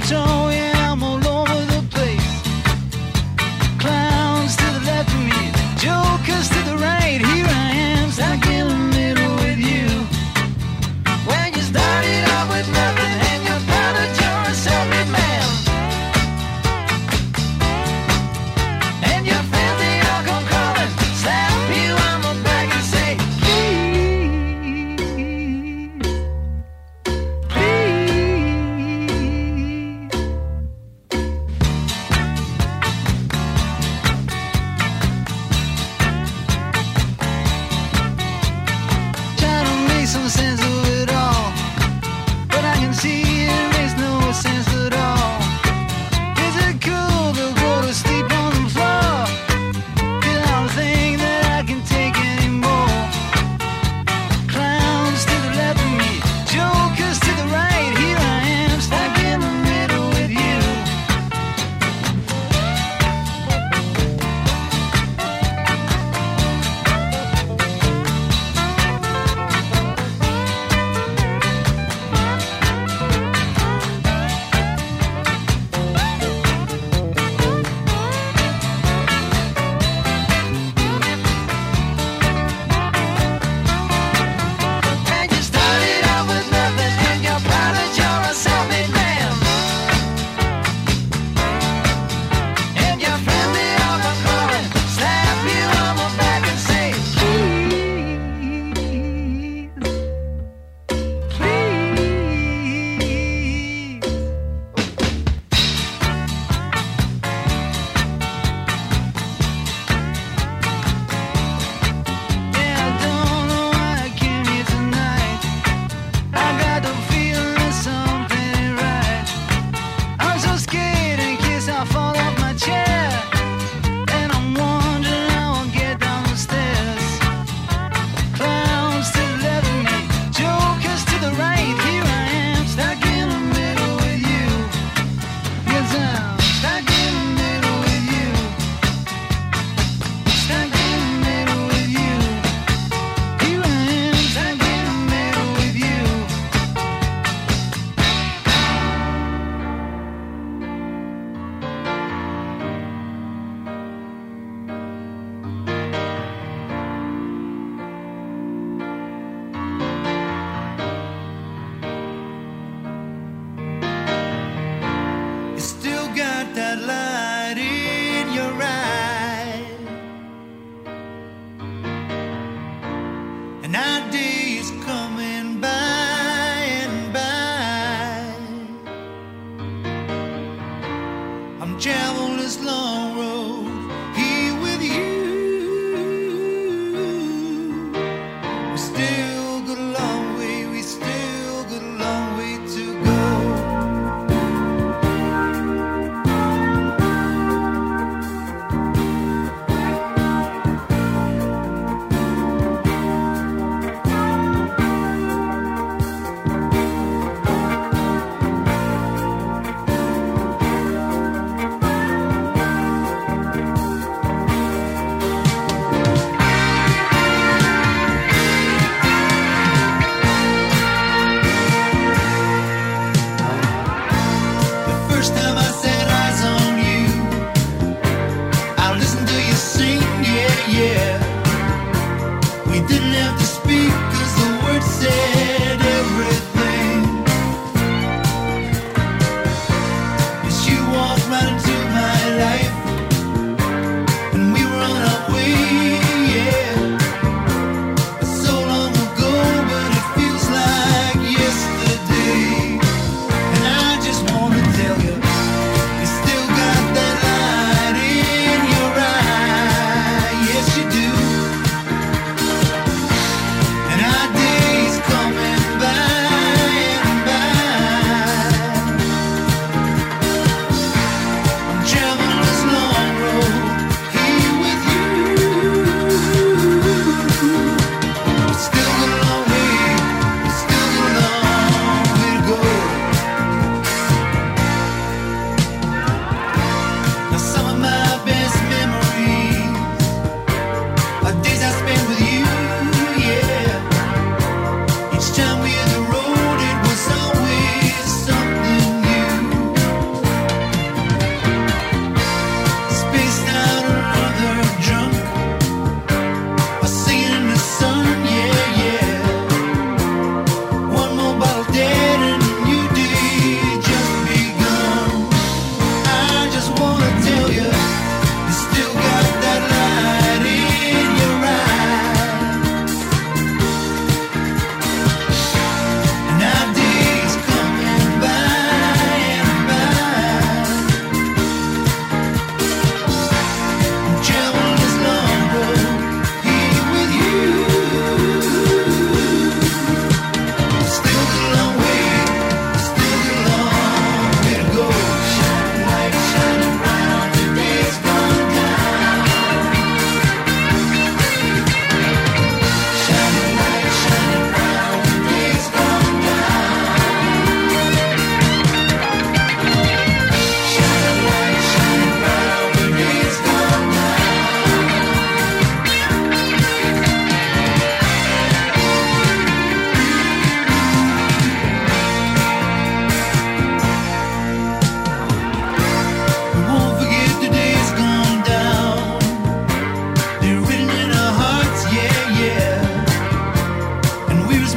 tall, yeah, I'm all over the place. Clowns to the left of me, jokers to the right. Here I am, stuck in the middle with you. When you started off with nothing and you found that you're a self-made man. And your friends, they all come crawling, slap you on the back and say, please, please,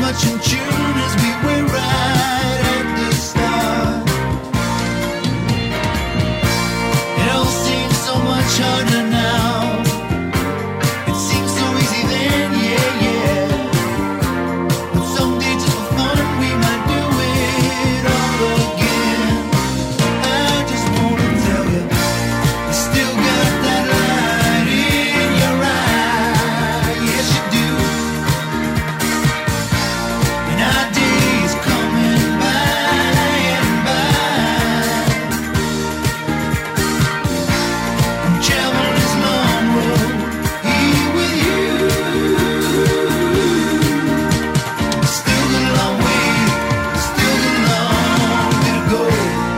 much in tune as we were right at the start. It all seems so much harder now. It seems so easy then, yeah, yeah. But someday just for fun we might do it all again. I just wanna tell you, you still got that light in your eye. Yes, you do. And our days coming by and by. I'm traveling this long road here with you. Still got a long way, still got a long way to go.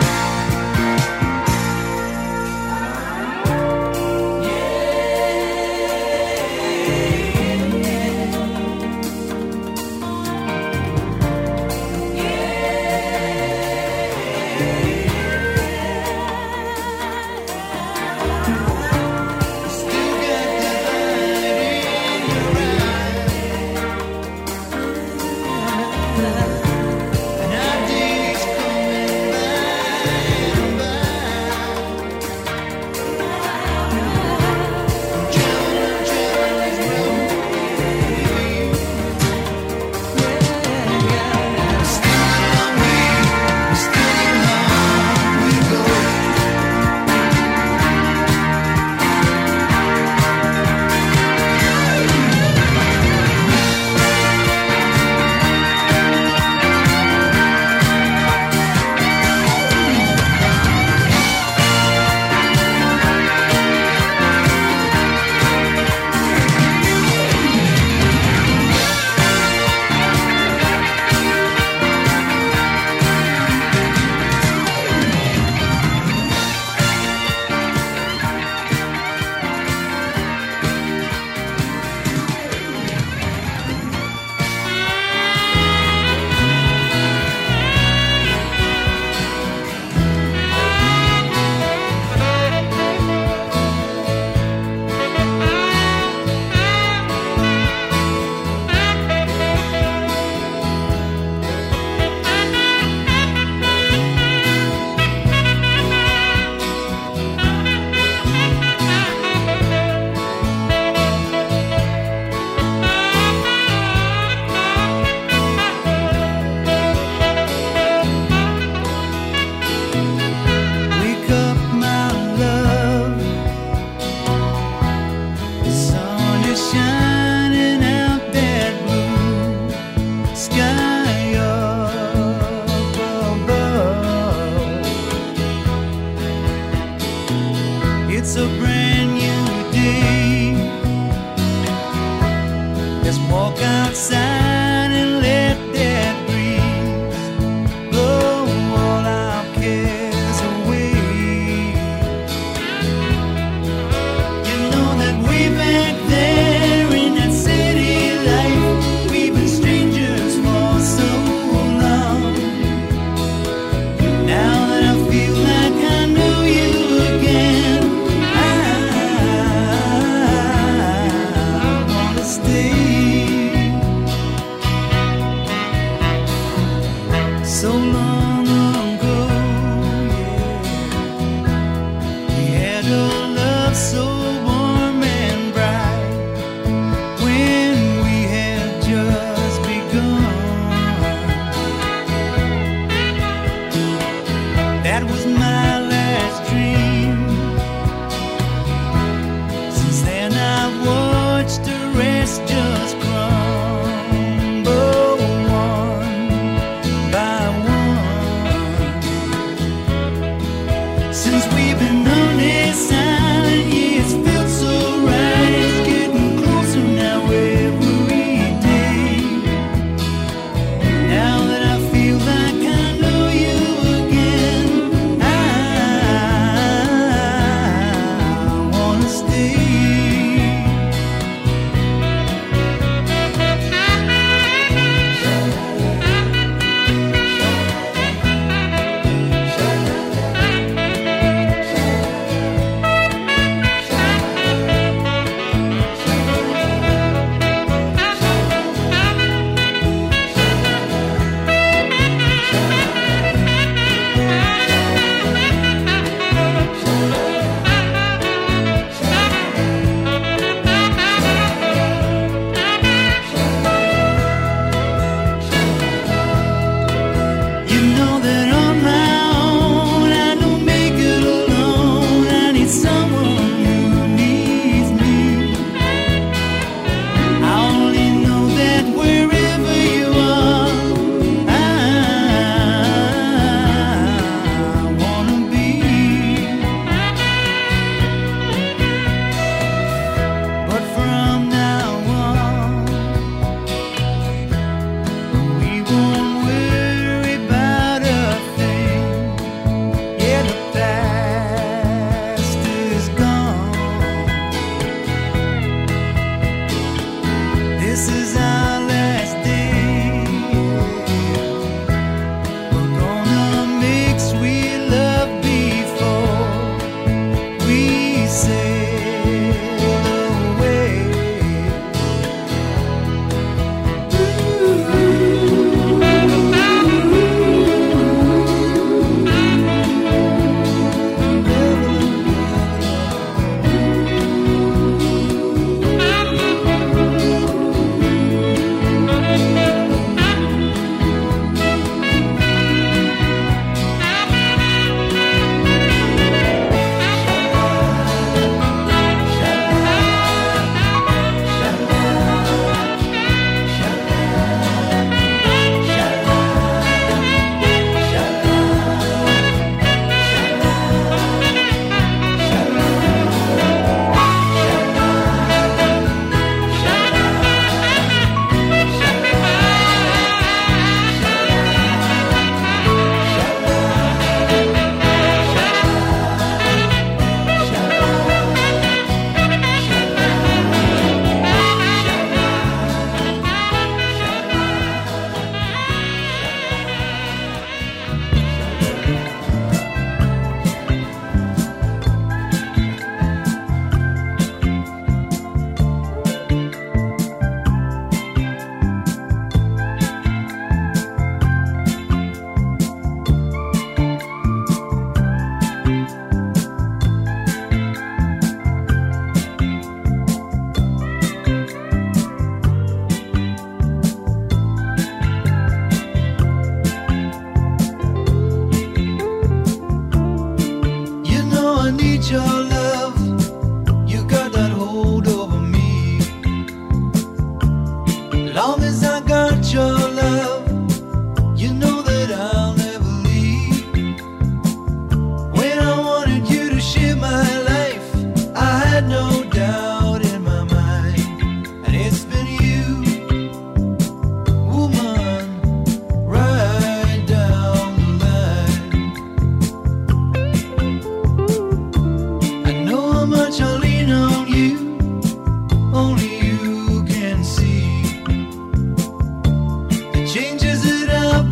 Still got that light in your eye. And our days coming by and by. I'm traveling this road with you. Still got a long way, still got a long way to go. Wake up, my love. The sun is shining out that blue sky up above. It's a brand new day. Let's walk outside and let that breeze blow all our cares away. You know that way back there in that city life, we've been strangers for so long. Now that I feel like I know you again, I wanna stay. So long ago, yeah, we had a love so warm and bright when we had just begun. That was my last dream. Since then I've watched the rest just crumble one by one. Since we've been on this island, yeah, it's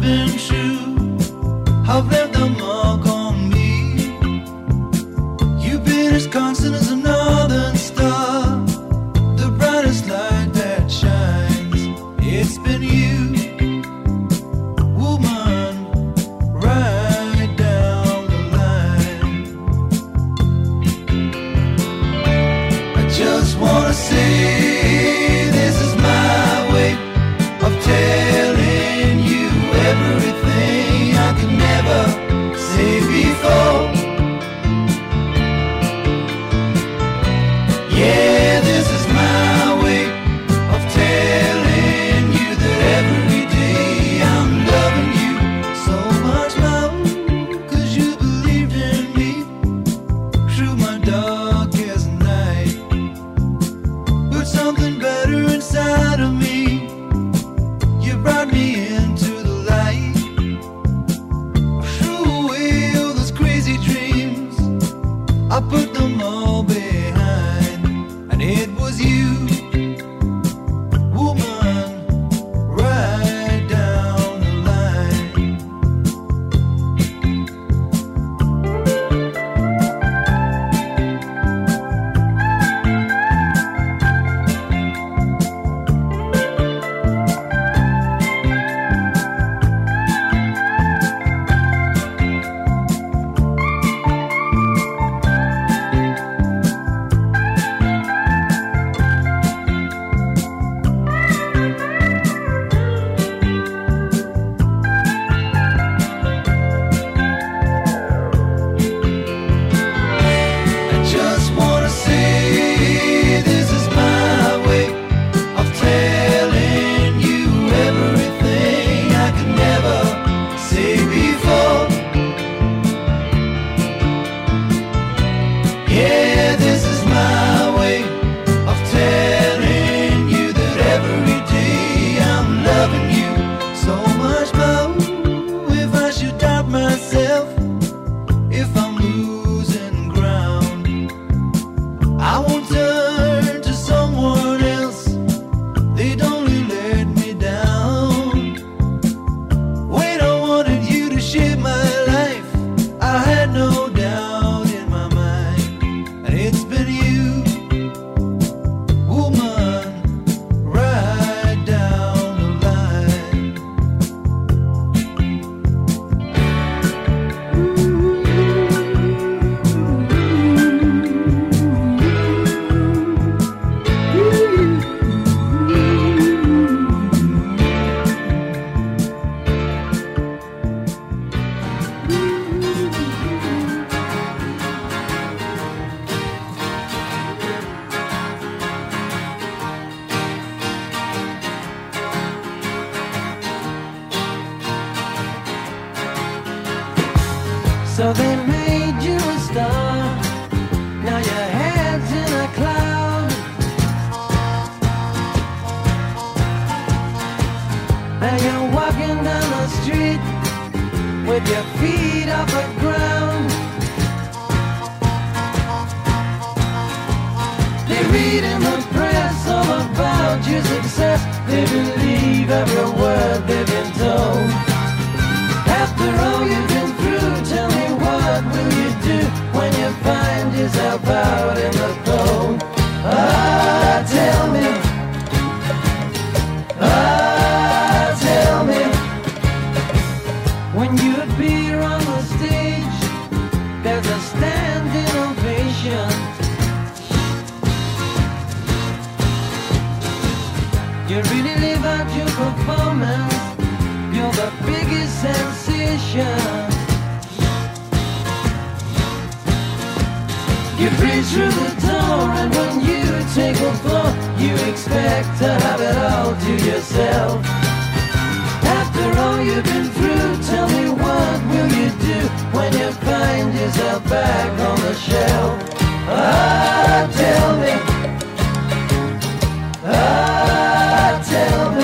been true have left a mark on me. You've been as constant as a northern star, the brightest light that shines. It's been you, woman, right down the line. I just wanna say this is my way of telling you everything I could never say before. Yeah, this is my way of telling you that every day I'm loving you so much more, 'cause you believed in me through my darkest night. Put something better inside of me. You brought me into the light. Threw away all those crazy dreams, I put them all behind. And it was you, woman, right down the line. I just wanna say this is my way of telling you everything I could never say before. Yeah, this is my way of telling you that every day I'm loving you so much more. If I should doubt myself, if I'm losing ground, I won't turn to someone else. They'd only let me down. When I wanted you to shape my life, I had no doubt in my mind. And it's been you, woman, right down the line. So they made you a star. Now your head's in a cloud. Now you're walking down the street with your feet off the ground. They read in the press all about your success. They believe every word they've been told. After all you've been through, tell me, what will you do when you find yourself out in the cold? Ah, tell me. Ah, tell me. When you appear on the stage, there's a standing ovation. You really live out your performance. You're the biggest sensation. You breathe through the door, and when you take a floor, you expect to have it all to yourself. After all you've been through, tell me, what will you do when you find yourself back on the shelf? Ah, tell me. Ah, tell me.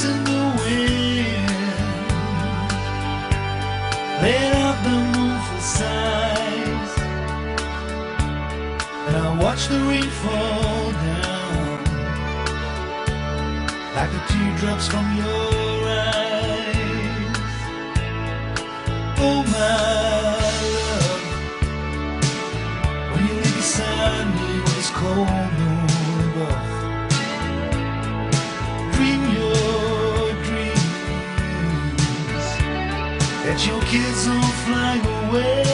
in the wind, let out the mournful sighs, and I watch the rain fall down like the teardrops from your eyes. Oh my love, when you lay beside me when it's cold moon above, dream your dreams, that your kids don't fly away.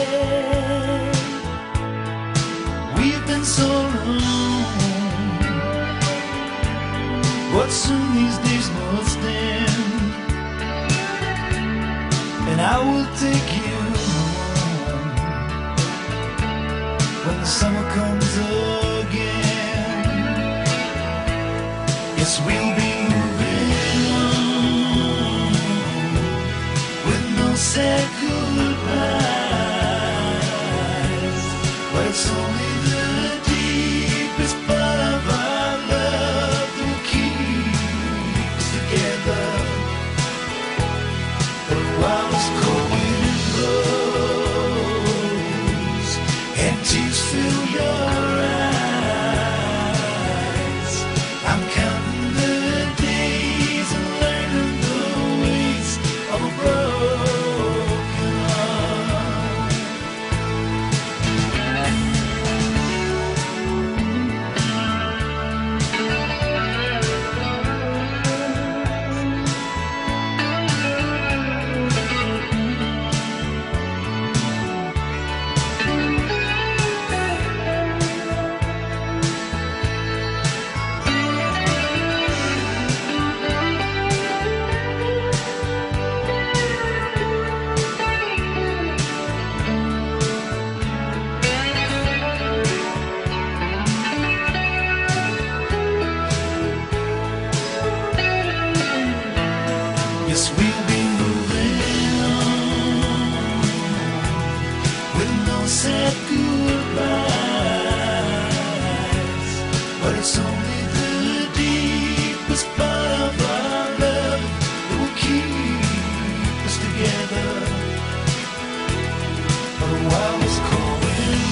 We've been so long, but soon these days must end, and I will take you home when the summer comes again. Yes, we'll be moving on with no sad goodbyes, but it's only the deepest part of our love that will keep us together. But while this cold wind blows and tears fill your eyes, I'm counting the days and learning the ways of a broken heart. Yes, we'll be moving on with no sad goodbyes, but it's only the deepest part of our love that will keep us together. But while this cold wind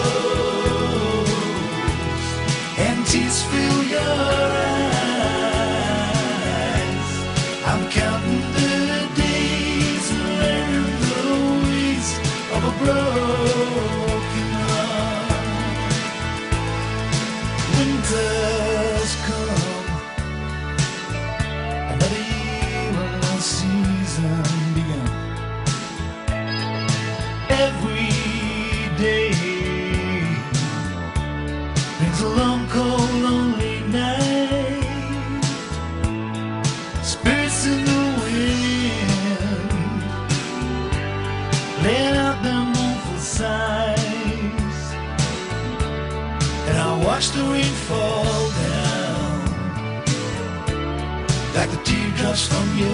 blows and tears fill your eyes, I'm counting the days and learning the ways of a broken heart. Winter's come, another year and another season begun. Every day brings a long, cold, lonely night. Spirits in the wind, let out their mournful sighs, and I watch the rain fall down like the teardrops from your